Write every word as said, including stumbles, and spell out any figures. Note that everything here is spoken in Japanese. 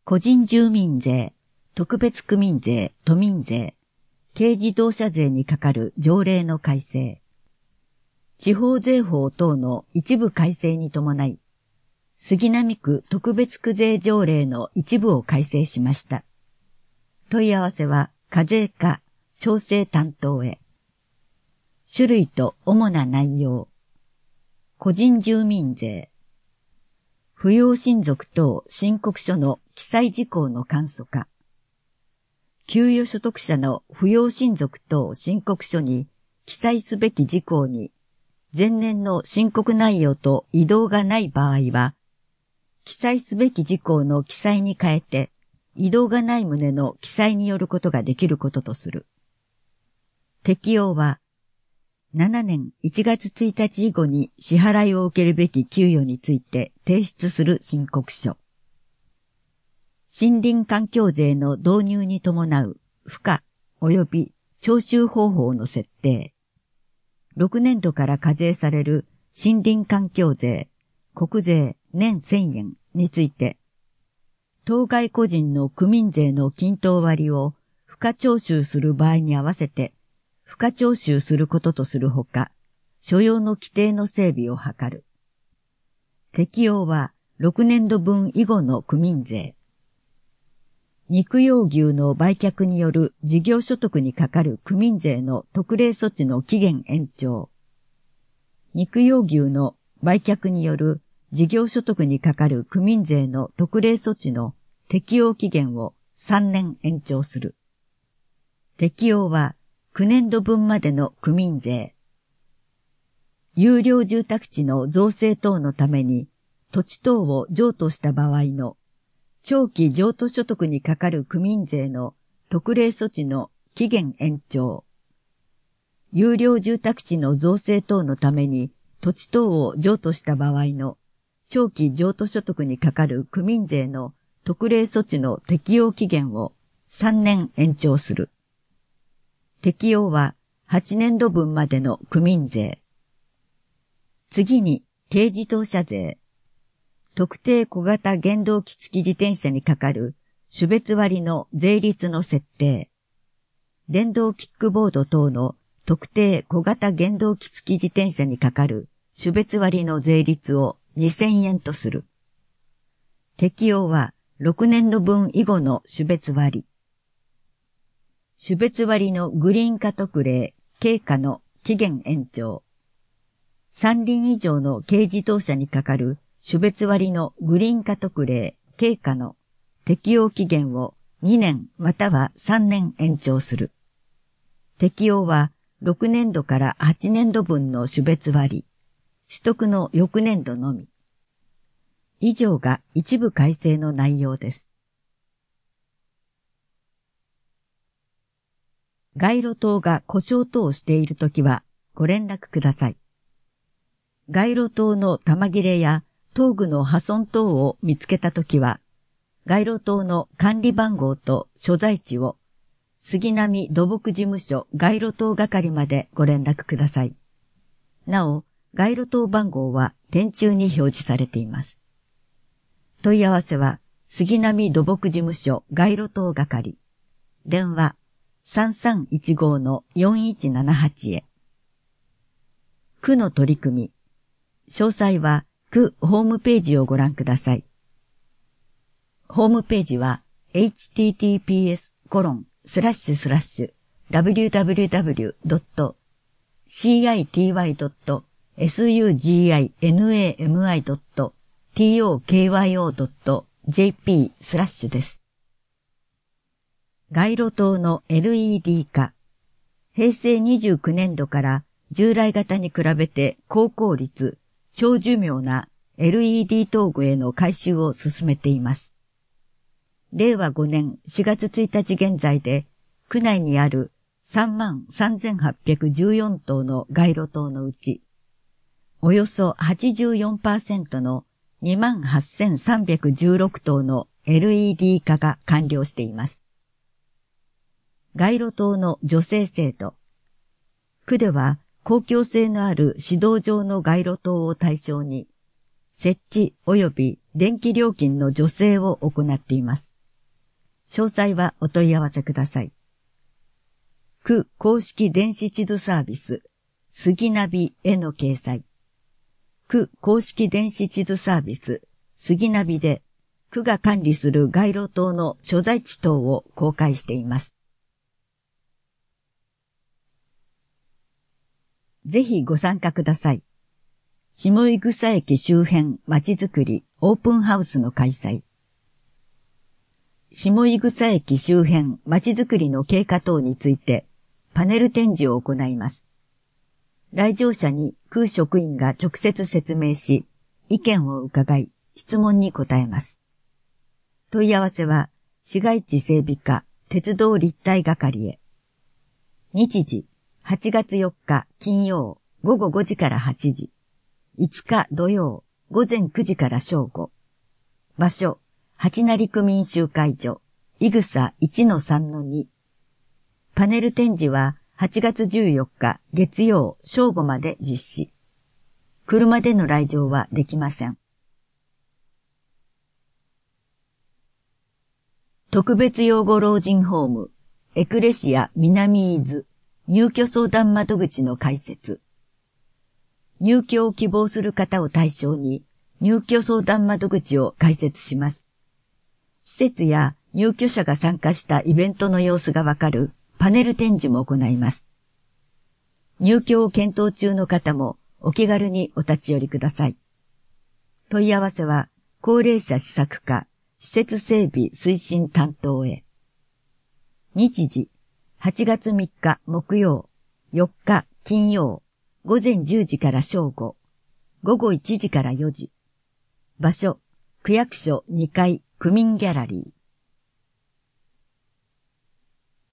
個人住民税、特別区民税、都民税、軽自動車税にかかる条例の改正、地方税法等の一部改正に伴い、杉並区特別区税条例の一部を改正しました。問い合わせは課税課調整担当へ。種類と主な内容。個人住民税。扶養親族等申告書の記載事項の簡素化。給与所得者の扶養親族等申告書に記載すべき事項に前年の申告内容と異同がない場合は、記載すべき事項の記載に変えて、異同がない旨の記載によることができることとする。適用は、ななねんいちがつついたち以後に支払いを受けるべき給与について提出する申告書。森林環境税の導入に伴う付加及び徴収方法の設定。ろくねんどから課税される森林環境税、国税年せんえんについて、当該個人の区民税の均等割を付加徴収する場合に合わせて、付加徴収することとするほか、所要の規定の整備を図る。適用はろくねんどぶん以後の区民税。肉用牛の売却による事業所得にかかる区民税の特例措置の期限延長。肉用牛の売却による事業所得にかかる区民税の特例措置の適用期限をさんねん延長する。適用はきゅうねんどぶんまでの区民税。有料住宅地の造成等のために土地等を譲渡した場合の長期譲渡所得にかかる区民税の特例措置の期限延長。有料住宅地の造成等のために土地等を譲渡した場合の長期譲渡所得にかかる区民税の特例措置の適用期限をさんねん延長する。適用ははちねんどぶんまでの区民税。次に軽自動車税。特定小型原動機付き自転車にかかる種別割の税率の設定。電動キックボード等の特定小型原動機付き自転車にかかる種別割の税率をにせんえんとする。適用はろくねんどぶん以後の種別割。種別割のグリーン化特例、軽化の期限延長。三輪以上の軽自動車にかかる種別割のグリーン化特例、軽化の適用期限をにねんまたはさんねん延長する。適用はろくねんどからはちねんどぶんの種別割。取得の翌年度のみ。以上が一部改正の内容です。街路灯が故障等しているときはご連絡ください。街路灯の玉切れや灯具の破損等を見つけたときは、街路灯の管理番号と所在地を杉並土木事務所街路灯係までご連絡ください。なお、街路灯番号は電柱に表示されています。問い合わせは、杉並土木事務所街路灯係。電話、さんさんいちごのよんいちななはち へ。区の取り組み。詳細は、区ホームページをご覧ください。ホームページは、エイチティーティーピーエスコロンスラッシュスラッシュダブリューダブリューダブリュードットシーアイティーワイドットエスユージーアイエヌエーエムアイドットティーオーケーワイオードットジェーピースラッシュです。街路灯の エルイーディー 化。平成にじゅうきゅうねんどから従来型に比べて高効率、長寿命な エルイーディー 灯具への改修を進めています。れいわごねんしがつついたち現在で、区内にあるさんまんさんぜんはっぴゃくじゅうよんとうの街路灯のうち、およそ はちじゅうよんパーセント の にまんはっせんさんびゃくじゅうろくとうの エルイーディー 化が完了しています。街路灯の助成制度。区では公共性のある市道上の街路灯を対象に、設置及び電気料金の助成を行っています。 詳細はお問い合わせください。区公式電子地図サービス、スギナビへの掲載。区公式電子地図サービス、スギナビで、区が管理する街路灯の所在地等を公開しています。ぜひご参加ください。下井草駅周辺まちづくりオープンハウスの開催。下井草駅周辺まちづくりの経過等についてパネル展示を行います。来場者に区職員が直接説明し、意見を伺い、質問に答えます。問い合わせは、市街地整備課鉄道立体係へ。日時、はちがつよっか金曜ごごごじからはちじ。いつか土曜ごぜんくじから正午。場所、八成区民集会所、いぐさ いちのさんのに。パネル展示ははちがつじゅうよっか月曜正午まで実施。車での来場はできません。特別養護老人ホーム、エクレシア南伊豆入居相談窓口の開設。入居を希望する方を対象に入居相談窓口を開設します。施設や入居者が参加したイベントの様子がわかるパネル展示も行います。入居を検討中の方もお気軽にお立ち寄りください。問い合わせは高齢者施策課施設整備推進担当へ。日時、はちがつみっか木曜、よっか金曜、ごぜんじゅうじから正午、ごごいちじからよじ。場所、区役所にかい区民ギャラリー。